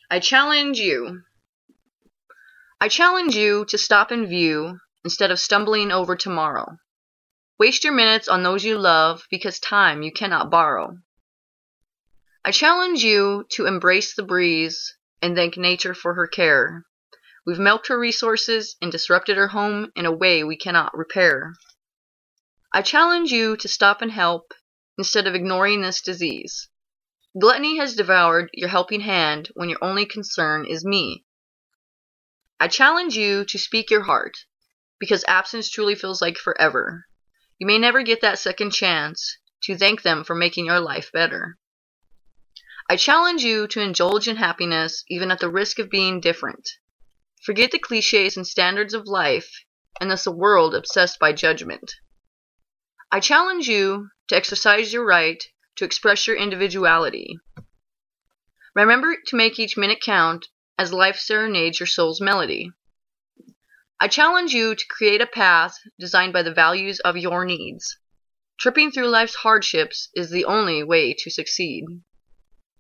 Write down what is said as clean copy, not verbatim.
I challenge you. I challenge you to stop and view instead of stumbling over tomorrow. Waste your minutes on those you love because time you cannot borrow. I challenge you to embrace the breeze and thank nature for her care. We've milked her resources and disrupted her home in a way we cannot repair. I challenge you to stop and help instead of ignoring this disease. Gluttony has devoured your helping hand when your only concern is me. I challenge you to speak your heart, because absence truly feels like forever. You may never get that second chance to thank them for making your life better. I challenge you to indulge in happiness even at the risk of being different. Forget the cliches and standards of life, and thus a world obsessed by judgment. I challenge you to exercise your right to express your individuality. Remember to make each minute count as life serenades your soul's melody. I challenge you to create a path designed by the values of your needs. Tripping through life's hardships is the only way to succeed.